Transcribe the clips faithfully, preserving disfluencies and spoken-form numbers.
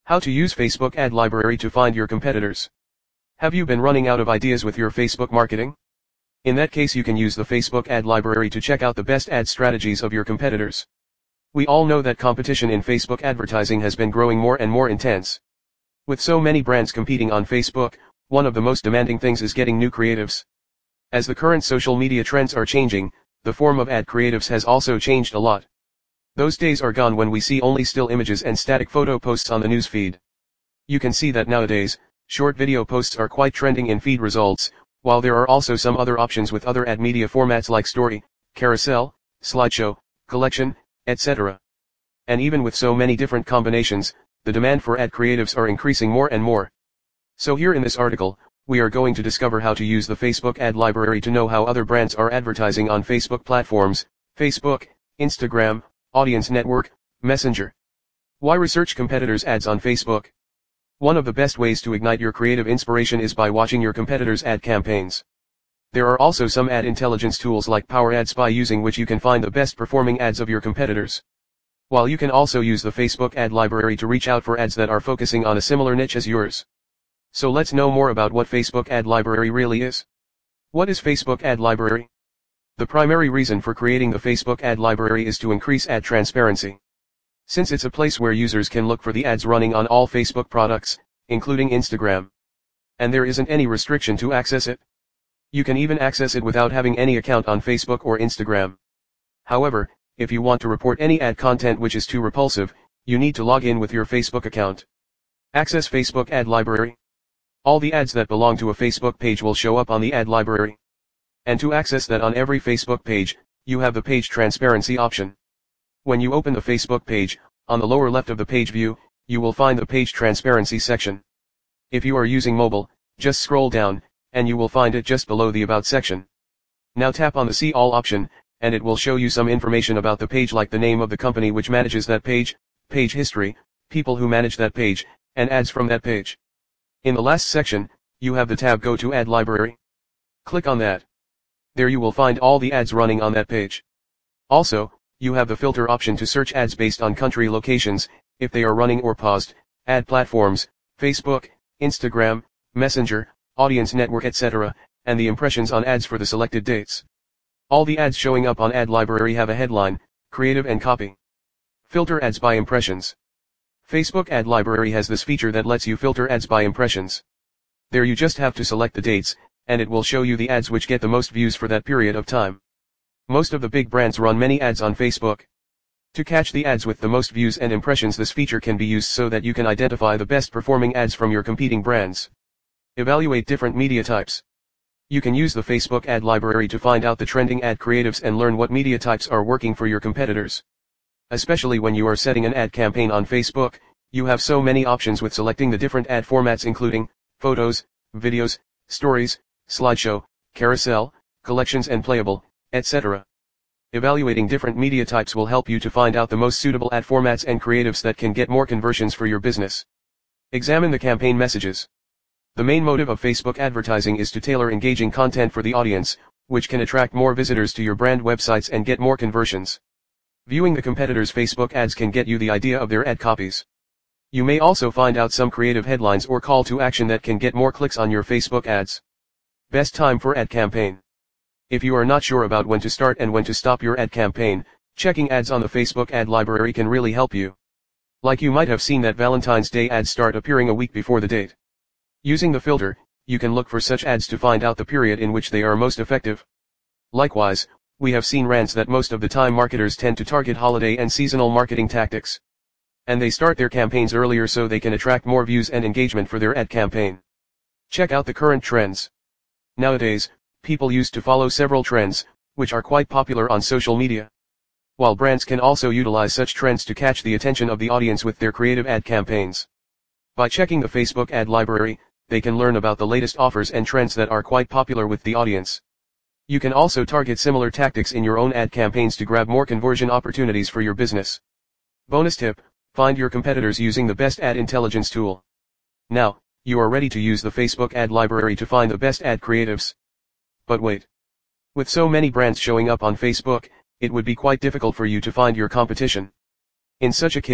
How to use Facebook ad library to find your competitors. Have you been running out of ideas with your Facebook marketing? In that case, you can use the Facebook ad library to check out the best ad strategies of your competitors. We all know that competition in Facebook advertising has been growing more and more intense. With so many brands competing on Facebook, one of the most demanding things is getting new creatives. As the current social media trends are changing, the form of ad creatives has also changed a lot. Those days are gone when we see only still images and static photo posts on the news feed. You can see that nowadays, short video posts are quite trending in feed results, while there are also some other options with other ad media formats like story, carousel, slideshow, collection, et cetera. And even with so many different combinations, the demand for ad creatives are increasing more and more. So here in this article, we are going to discover how to use the Facebook ad library to know how other brands are advertising on Facebook platforms, Facebook, Instagram, Audience Network, Messenger. Why research competitors' ads on Facebook? One of the best ways to ignite your creative inspiration is by watching your competitors' ad campaigns. There are also some ad intelligence tools like Power Ad Spy using which you can find the best performing ads of your competitors. While you can also use the Facebook ad library to reach out for ads that are focusing on a similar niche as yours. So let's know more about what Facebook ad library really is. What is Facebook ad library? The primary reason for creating the Facebook ad library is to increase ad transparency. Since it's a place where users can look for the ads running on all Facebook products, including Instagram. And there isn't any restriction to access it. You can even access it without having any account on Facebook or Instagram. However, if you want to report any ad content which is too repulsive, you need to log in with your Facebook account. Access Facebook ad library. All the ads that belong to a Facebook page will show up on the ad library. And to access that on every Facebook page, you have the page transparency option. When you open the Facebook page, on the lower left of the page view, you will find the page transparency section. If you are using mobile, just scroll down, and you will find it just below the About section. Now tap on the See All option, and it will show you some information about the page like the name of the company which manages that page, page history, people who manage that page, and ads from that page. In the last section, you have the tab Go to Ad Library. Click on that. There you will find all the ads running on that page. Also, you have the filter option to search ads based on country locations, if they are running or paused, ad platforms, Facebook, Instagram, Messenger, Audience Network et cetera, and the impressions on ads for the selected dates. All the ads showing up on Ad Library have a headline, creative and copy. Filter ads by impressions. Facebook Ad Library has this feature that lets you filter ads by impressions. There you just have to select the dates, and it will show you the ads which get the most views for that period of time. Most of the big brands run many ads on Facebook. To catch the ads with the most views and impressions, this feature can be used so that you can identify the best performing ads from your competing brands. Evaluate different media types. You can use the Facebook ad library to find out the trending ad creatives and learn what media types are working for your competitors. Especially when you are setting an ad campaign on Facebook, you have so many options with selecting the different ad formats including photos, videos, stories, slideshow, carousel, collections and playable, et cetera. Evaluating different media types will help you to find out the most suitable ad formats and creatives that can get more conversions for your business. Examine the campaign messages. The main motive of Facebook advertising is to tailor engaging content for the audience, which can attract more visitors to your brand websites and get more conversions. Viewing the competitors' Facebook ads can get you the idea of their ad copies. You may also find out some creative headlines or call to action that can get more clicks on your Facebook ads. Best time for ad campaign. If you are not sure about when to start and when to stop your ad campaign, checking ads on the Facebook ad library can really help you. Like you might have seen that Valentine's Day ads start appearing a week before the date. Using the filter, you can look for such ads to find out the period in which they are most effective. Likewise, we have seen rands that most of the time marketers tend to target holiday and seasonal marketing tactics. And they start their campaigns earlier so they can attract more views and engagement for their ad campaign. Check out the current trends. Nowadays, people used to follow several trends, which are quite popular on social media. While brands can also utilize such trends to catch the attention of the audience with their creative ad campaigns. By checking the Facebook ad library, they can learn about the latest offers and trends that are quite popular with the audience. You can also target similar tactics in your own ad campaigns to grab more conversion opportunities for your business. Bonus tip, find your competitors using the best ad intelligence tool. Now, you are ready to use the Facebook ad library to find the best ad creatives. But wait. With so many brands showing up on Facebook, it would be quite difficult for you to find your competition. In such a case,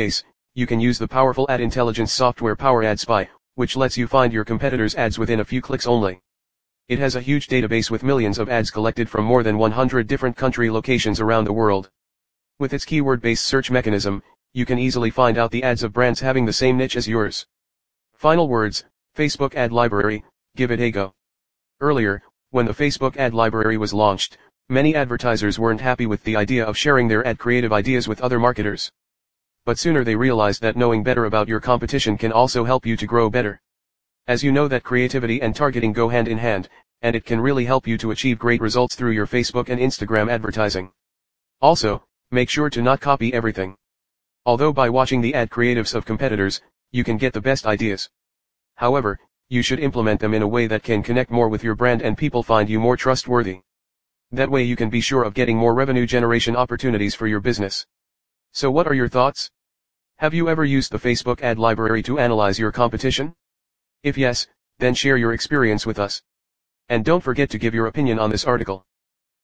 you can use the powerful ad intelligence software PowerAdSpy, which lets you find your competitors' ads within a few clicks only. It has a huge database with millions of ads collected from more than one hundred different country locations around the world. With its keyword-based search mechanism, you can easily find out the ads of brands having the same niche as yours. Final words, Facebook Ad Library, give it a go. Earlier, when the Facebook Ad Library was launched, many advertisers weren't happy with the idea of sharing their ad creative ideas with other marketers. But sooner they realized that knowing better about your competition can also help you to grow better. As you know that creativity and targeting go hand in hand, and it can really help you to achieve great results through your Facebook and Instagram advertising. Also, make sure to not copy everything. Although by watching the ad creatives of competitors, you can get the best ideas. However, you should implement them in a way that can connect more with your brand and people find you more trustworthy. That way you can be sure of getting more revenue generation opportunities for your business. So what are your thoughts? Have you ever used the Facebook Ad Library to analyze your competition? If yes, then share your experience with us. And don't forget to give your opinion on this article.